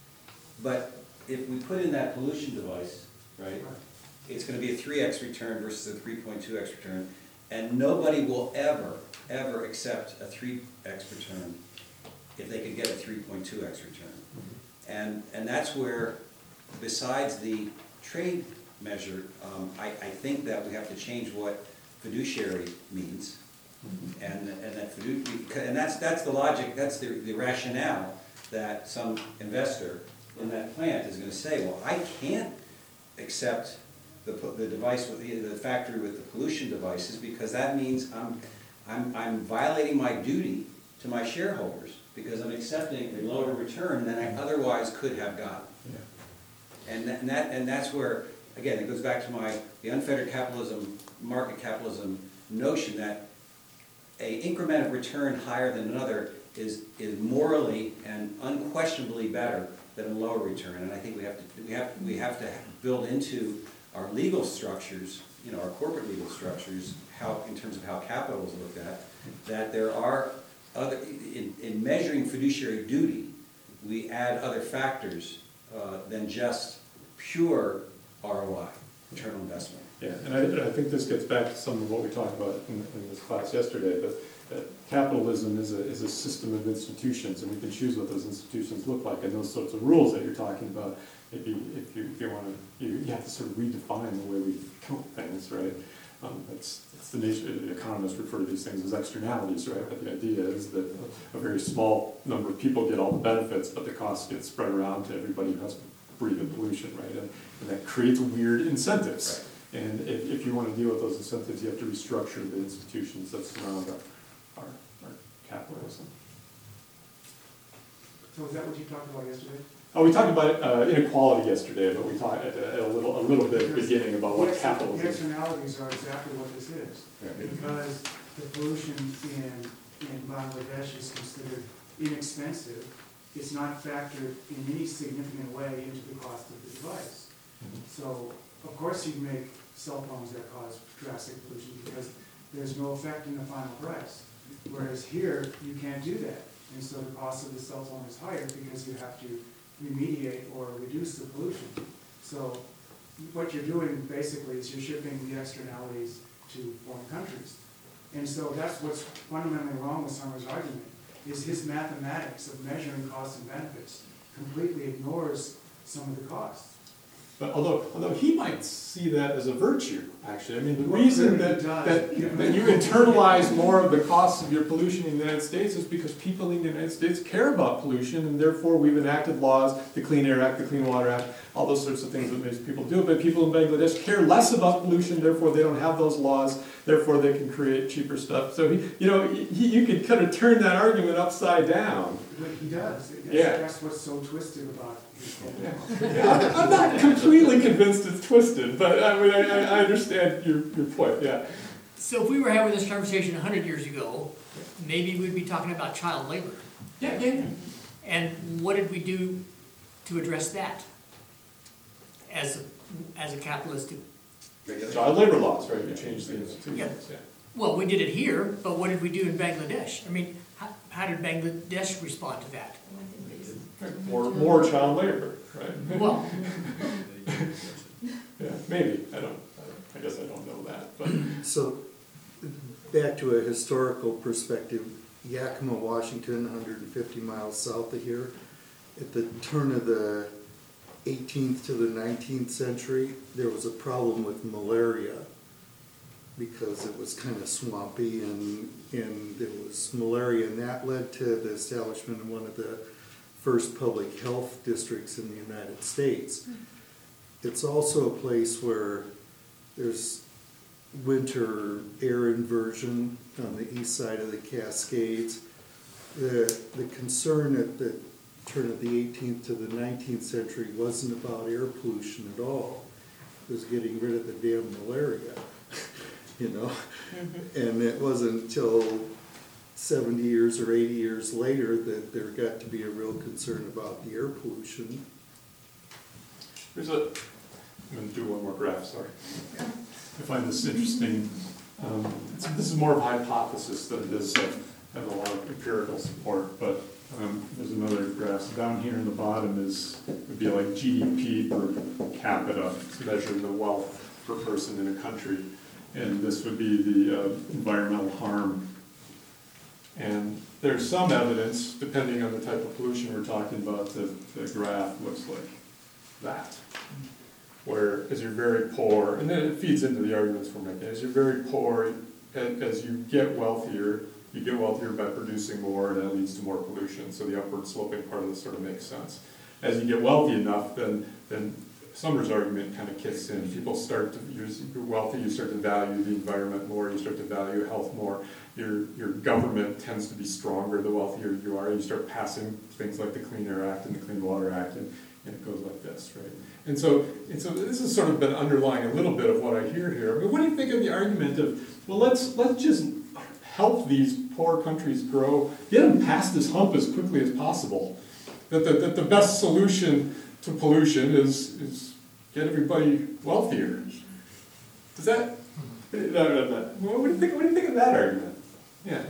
But if we put in that pollution device, right, it's gonna be a three x return versus a three point two x return, and nobody will ever, ever accept a three x return if they could get a three point two x return. And, and that's where, besides the trade measure, um, I, I think that we have to change what fiduciary means. And, and that fidu, and that's, that's the logic, that's the, the rationale that some investor in that plant is gonna say, well, I can't accept the, the device with the, the factory with the pollution devices, because that means I'm, I'm, I'm violating my duty to my shareholders, because I'm accepting a lower return than I otherwise could have gotten. Yeah. And that, and that, and that's where, again, it goes back to my, the unfettered capitalism, market capitalism notion that a increment of return higher than another is, is morally and unquestionably better than a lower return. And I think we have to, we have, we have to build into our legal structures, you know, our corporate legal structures, how, in terms of how capital is looked at, that there are other, in, in measuring fiduciary duty, we add other factors uh, than just pure R O I, return on investment. Yeah, and I, I think this gets back to some of what we talked about in, in this class yesterday, but that capitalism is a, is a system of institutions, and we can choose what those institutions look like, and those sorts of rules that you're talking about, maybe if you, if you want to, you, you have to sort of redefine the way we count things, right? Um, that's, that's the nature, the economists refer to these things as externalities, right? But the idea is that a, a very small number of people get all the benefits, but the costs get spread around to everybody who has breathing pollution, right? And, and that creates weird incentives. Right. And if, if you want to deal with those incentives, you have to restructure the institutions that surround our, our, our capitalism. So is that what you talked about yesterday? Oh, we talked about uh, inequality yesterday, but we talked at a, a little, a little bit at the beginning about what Yes, capitalism the is. externalities are exactly what this is. Right. Because the pollution in, in Bangladesh is considered inexpensive, it's not factored in any significant way into the cost of the device. Mm-hmm. So, of course you make cell phones that cause drastic pollution because there's no effect in the final price. Whereas here, you can't do that. And so the cost of the cell phone is higher because you have to remediate or reduce the pollution. So what you're doing basically is you're shipping the externalities to foreign countries. And so that's what's fundamentally wrong with Summers' argument, is his mathematics of measuring costs and benefits completely ignores some of the costs. But although, although he might see that as a virtue, actually, I mean, the Well, reason clearly that, he does. that, that you internalize more of the costs of your pollution in the United States is because people in the United States care about pollution, and therefore we've enacted laws, the Clean Air Act, the Clean Water Act, all those sorts of things that makes people do it. But people in Bangladesh care less about pollution, therefore they don't have those laws, therefore they can create cheaper stuff. So, he, you know, he, you could kind of turn that argument upside down. But he does. That's, Yeah. that's what's so twisted about his Yeah, I'm I'm not completely convinced it's twisted, but I mean, I, I understand your, your point, yeah. So if we were having this conversation a hundred years ago, maybe we'd be talking about child labor. Yeah, yeah. And what did we do to address that as, a- as a capitalistic? Child labor laws, right, you changed the institutions, yeah. Well, we did it here, but what did we do in Bangladesh? I mean, how, how did Bangladesh respond to that? More, more child labor, right? Well, Yeah, maybe, I don't, I guess I don't know that, but. So, back to a historical perspective, Yakima, Washington, one hundred fifty miles south of here, at the turn of the eighteenth to the nineteenth century, there was a problem with malaria because it was kind of swampy and, and there was malaria, and that led to the establishment of one of the first public health districts in the United States. It's also a place where there's winter air inversion on the east side of the Cascades. The, the concern at the turn of the eighteenth to the nineteenth century wasn't about air pollution at all. It was getting rid of the damn malaria, you know? Mm-hmm. And it wasn't until seventy years or eighty years later that there got to be a real concern about the air pollution. There's a, I'm going to do one more graph, sorry. I find this interesting. Um, it's, this is more of a hypothesis than it is uh, has a lot of empirical support, but um, there's another graph. So down here in the bottom is, would be like G D P per capita, measuring the wealth per person in a country. And this would be the uh, environmental harm. And there's some evidence, depending on the type of pollution we're talking about, that the graph looks like that. Where as you're very poor, and then it feeds into the arguments we're making, as you're very poor, as you get wealthier, you get wealthier by producing more, and that leads to more pollution. So the upward sloping part of this sort of makes sense. As you get wealthy enough, then then Summers' argument kind of kicks in. People start to, you're wealthy, you start to value the environment more, you start to value health more. Your, your government tends to be stronger the wealthier you are. You start passing things like the Clean Air Act and the Clean Water Act, and, and it goes like this, right? And so, and so this has sort of been underlying a little bit of what I hear here. But what do you think of the argument of, well, let's, let's just help these poor countries grow, get them past this hump as quickly as possible? That the, that the best solution to pollution is, is get everybody wealthier. Does that, no, no, no. What do you think, what do you think of that argument? Yeah.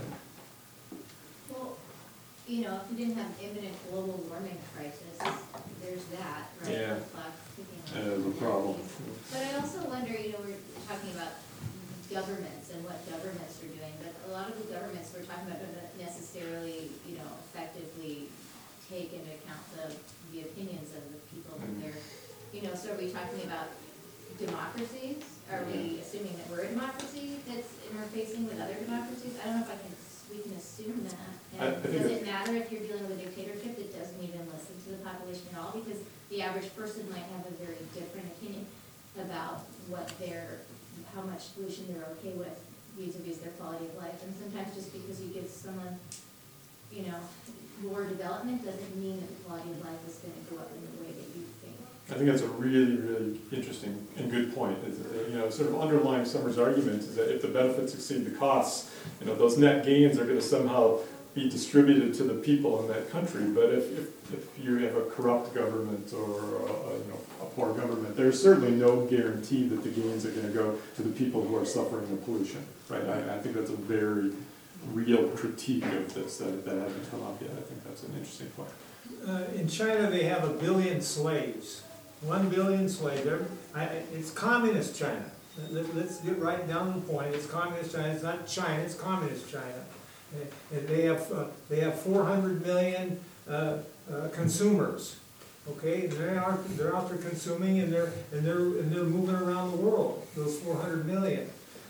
Well, you know, if you didn't have imminent global warming crisis, there's that, right? Yeah. The clock ticking That on is a that problem. piece. But I also wonder, you know, we're talking about governments and what governments are doing, but a lot of the governments we're talking about don't necessarily, you know, effectively take into account the, the opinions of the people that they're, you know, so are we talking about democracies? Are we assuming that we're a democracy that's interfacing with other democracies? I don't know if I can, we can assume that. I- I And think does that- it matter if you're dealing with a dictatorship that doesn't even listen to the population at all? Because the average person might have a very different opinion about what their, how much pollution they're okay with vis-a-vis their quality of life. And sometimes just because you give someone, you know, more development doesn't mean that the quality of life is gonna go up in the way that you think. I think that's a really, really interesting and good point. Is, uh, you know, sort of underlying Summers' argument is that if the benefits exceed the costs, you know, those net gains are gonna somehow be distributed to the people in that country. But if, if, if you have a corrupt government or a, you know, a poor government, there's certainly no guarantee that the gains are gonna go to the people who are suffering the pollution, right? I, I think that's a very real critique of this that, that hasn't come up yet. I think that's an interesting point. Uh, in China, they have a billion slaves, one billion slaves. They're- I, I- it's communist China. Let, let's get right down to the point. It's communist China. It's not China. It's communist China. And- And they have uh, they have four hundred million uh, uh, consumers. Okay, and they're out they're out there consuming, and they're and they're and they're moving around the world. Those four hundred million.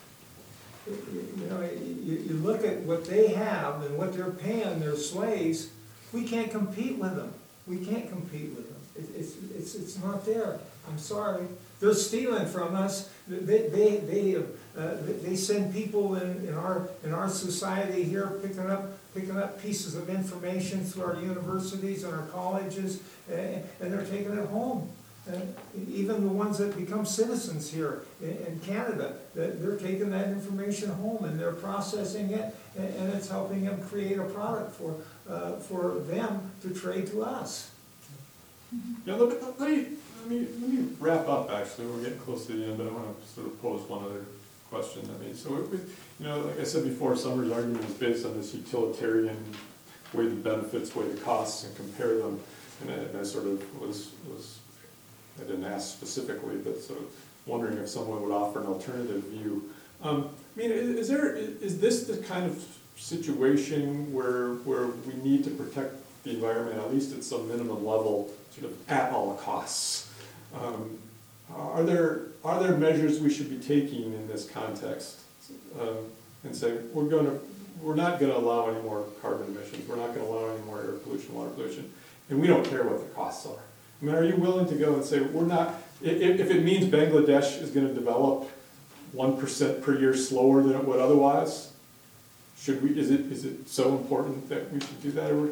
You know, you, you look at what they have and what they're paying their slaves. We can't compete with them. We can't compete with them. It, it's, it's, it's not there. I'm sorry. They're stealing from us. They, they, they, uh, they send people in, in our, in our society here picking up, picking up pieces of information through our universities and our colleges, and, and they're taking it home. And even the ones that become citizens here in, in Canada, that they're taking that information home and they're processing it, and, and it's helping them create a product for, uh, for them to trade to us. Yeah, let me, let me, let me, let me wrap up, actually. We're getting close to the end, but I want to sort of pose one other question. I mean, so, we, you know, like I said before, Summers' argument is based on this utilitarian weigh the benefits, weigh the costs, and compare them. And I, and I sort of was, was, I didn't ask specifically, but sort of wondering if someone would offer an alternative view. Um, I mean, is, is there, is this the kind of situation where, where we need to protect the environment, at least at some minimum level, sort of at all costs? Um, are there are there measures we should be taking in this context, um, and say we're going to we're not going to allow any more carbon emissions, we're not going to allow any more air pollution, water pollution, and we don't care what the costs are? I mean, are you willing to go and say we're not? If, if it means Bangladesh is going to develop one percent per year slower than it would otherwise, should we? Is it is it so important that we should do that? Or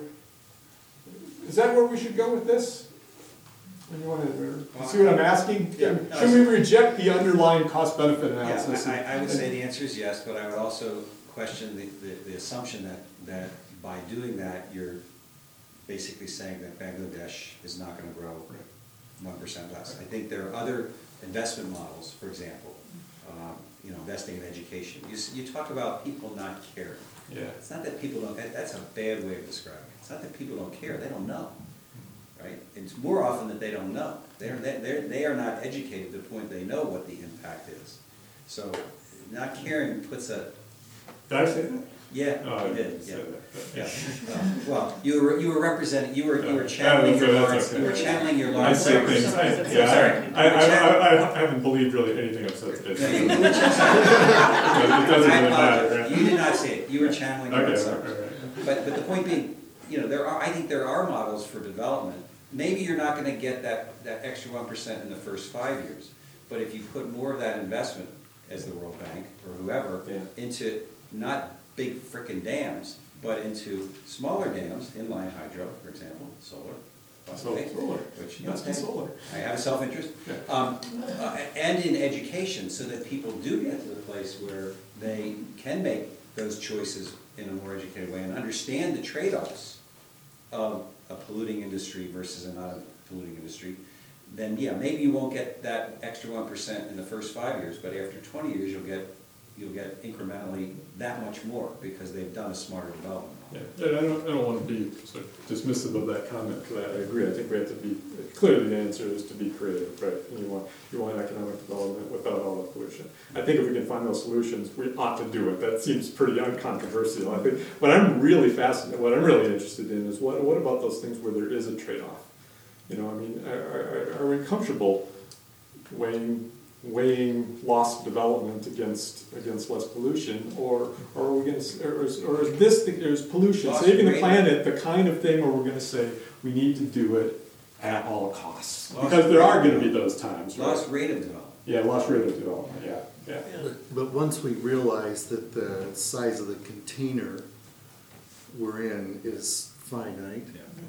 is that where we should go with this? And you want to see what I'm asking? Yeah. Should we reject the underlying cost-benefit Yeah, analysis? I, I would say the answer is yes, but I would also question the, the, the assumption that, that by doing that, you're basically saying that Bangladesh is not gonna grow one percent less. I think there are other investment models, for example, um, you know, investing in education. You, s- you talk about people not caring. Yeah. It's not that people don't, that, that's a bad way of describing it. It's not that people don't care, they don't know, right? It's more often that they don't know. They're, they're, they are not educated to the point they know what the impact is. So not caring puts a. Did I say that? Yeah, Oh, you I did, said yeah. that. Yeah. Well, you were, you were representing, you were, you were Yeah, channeling your that's Lawrence, okay. you were channeling your I Lawrence. say things, I, Sorry. yeah, I, I, I, I, I haven't believed really anything I've said today. No, so- you- you were It channeling- doesn't I really matter. apologize. right? You did not say it, you were channeling Okay, Lawrence. all right, all right. But, but the point being, you know, there are, I think there are models for development. Maybe you're not gonna get that, that extra one percent in the first five years, but if you put more of that investment, as the World Bank or whoever, Yeah. into not big frickin' dams, but into smaller dams, inline hydro, for example, solar. So, possibly, solar, Which, that's the solar. I have a self-interest. Yeah. Um, uh, and in education, so that people do get to the place where they can make those choices in a more educated way and understand the trade-offs of a polluting industry versus a non-polluting industry, then yeah, maybe you won't get that extra one percent in the first five years, but after twenty years, you'll get, you'll get incrementally that much more because they've done a smarter development. Yeah, and I don't, I don't wanna be sort of dismissive of that comment, because I, I agree, I think we have to be, clearly the answer is to be creative, right? And you want, you want economic development without all the pollution. I think if we can find those solutions, we ought to do it, that seems pretty uncontroversial. I think, what I'm really fascinated, what I'm really interested in is what, what about those things where there is a trade-off? You know, I mean, are, are, are we comfortable weighing, weighing lost development against, against less pollution, or, or are we gonna, or is, or is this, the- is pollution, Lost saving the rate. planet, the kind of thing where we're gonna say, we need to do it at all costs? Lost Because there are rate. gonna be those times, right? Lost rate of development. Yeah, lost rate of development, yeah, yeah. But, but once we realize that the size of the container we're in is finite,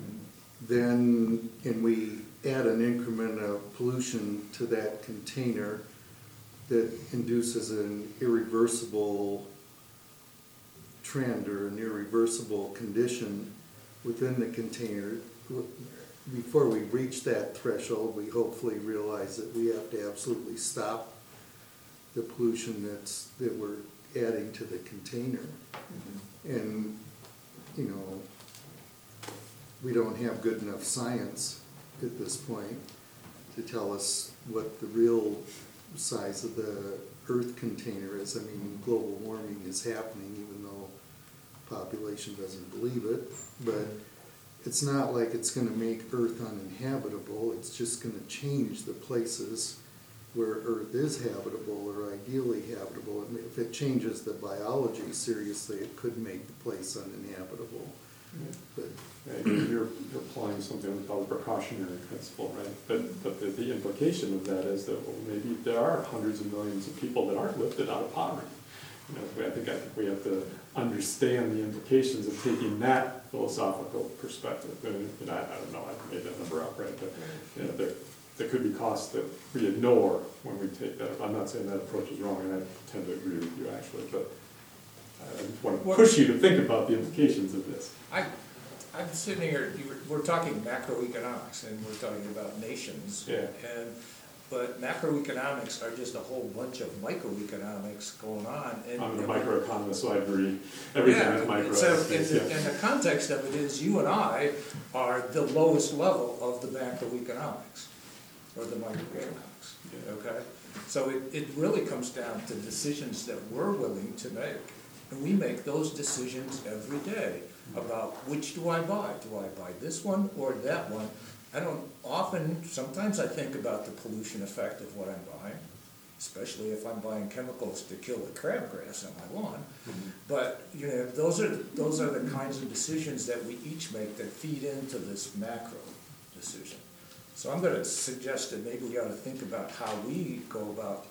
then, and we add an increment of pollution to that container that induces an irreversible trend or an irreversible condition within the container, before we reach that threshold, we hopefully realize that we have to absolutely stop the pollution that's, that we're adding to the container. And, you know, we don't have good enough science at this point to tell us what the real size of the Earth container is. I mean, global warming is happening even though population doesn't believe it, but it's not like it's gonna make Earth uninhabitable. It's just gonna change the places where Earth is habitable or ideally habitable. And if it changes the biology seriously, it could make the place uninhabitable. But Right, You're, you're applying something we call the precautionary principle, right? But, but the, the implication of that is that, well, maybe there are hundreds of millions of people that aren't lifted out of poverty. You know, I think, I think we have to understand the implications of taking that philosophical perspective. And, and I, I don't know, I made that number up, right? But, you know, there, there could be costs that we ignore when we take that. I'm not saying that approach is wrong, and I tend to agree with you actually, but I just want to push you to think about the implications of this. I, I'm sitting here, you were, we're talking macroeconomics, and we're talking about nations. Yeah. And, but macroeconomics are just a whole bunch of microeconomics going on. And I'm a microeconomist, so I agree. Everything yeah, is micro. So, and yeah. the, and the context of it is, you and I are the lowest level of the macroeconomics, or the microeconomics, Yeah. okay? So it, it really comes down to decisions that we're willing to make. And we make those decisions every day about which do I buy? Do I buy this one or that one? I don't often, sometimes I think about the pollution effect of what I'm buying, especially if I'm buying chemicals to kill the crabgrass on my lawn. Mm-hmm. But, you know, those are, those are the kinds of decisions that we each make that feed into this macro decision. So I'm gonna suggest that maybe we ought to think about how we go about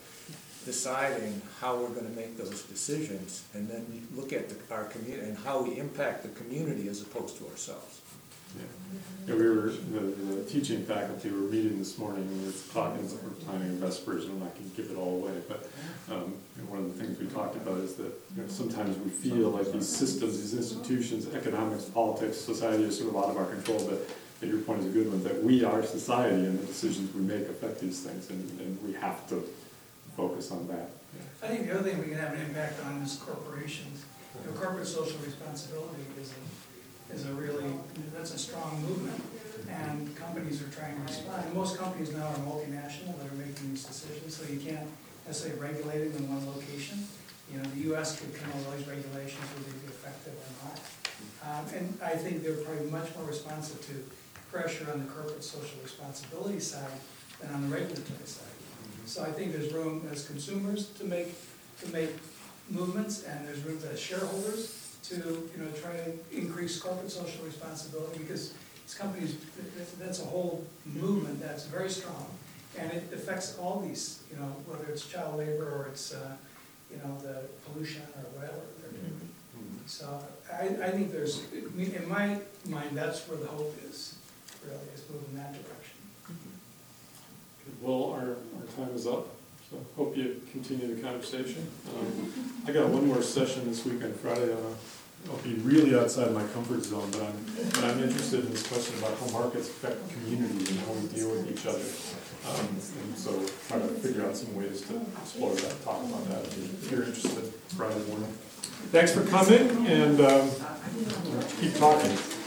deciding how we're gonna make those decisions, and then we look at the, our community and how we impact the community as opposed to ourselves. Yeah. Yeah, we were, the, the teaching faculty were meeting this morning, and we were talking, we're planning Vespers, and I'm not gonna give it all away, but, um, you know, one of the things we talked about is that, you know, sometimes we feel like these systems, these institutions, economics, politics, society is sort of out of our control, but your point is a good one, that we are society, and the decisions we make affect these things, and, and we have to focus on that. I think the other thing we can have an impact on is corporations. You know, corporate social responsibility is a, is a really, that's a strong movement, and companies are trying to respond. And most companies now are multinational that are making these decisions, so you can't necessarily regulate it in one location. You know, the U S could come up with all these regulations, whether they be effective or not. Um, and I think they're probably much more responsive to pressure on the corporate social responsibility side than on the regulatory side. So I think there's room as consumers to make, to make movements, and there's room as shareholders to, you know, try to increase corporate social responsibility, because these companies, that's a whole movement that's very strong, and it affects all these, you know, whether it's child labor or it's, uh, you know, the pollution or whatever they're doing. So I, I think there's, in my mind, that's where the hope is, really, is moving in that direction. Well, our, our time is up, so hope you continue the conversation. Um, I got one more session this week on Friday. On a, I'll be really outside my comfort zone, but I'm, but I'm interested in this question about how markets affect community and how we deal with each other. Um, and so try to figure out some ways to explore that, talk about that if you're interested Friday morning. Thanks for coming, and um, Keep talking.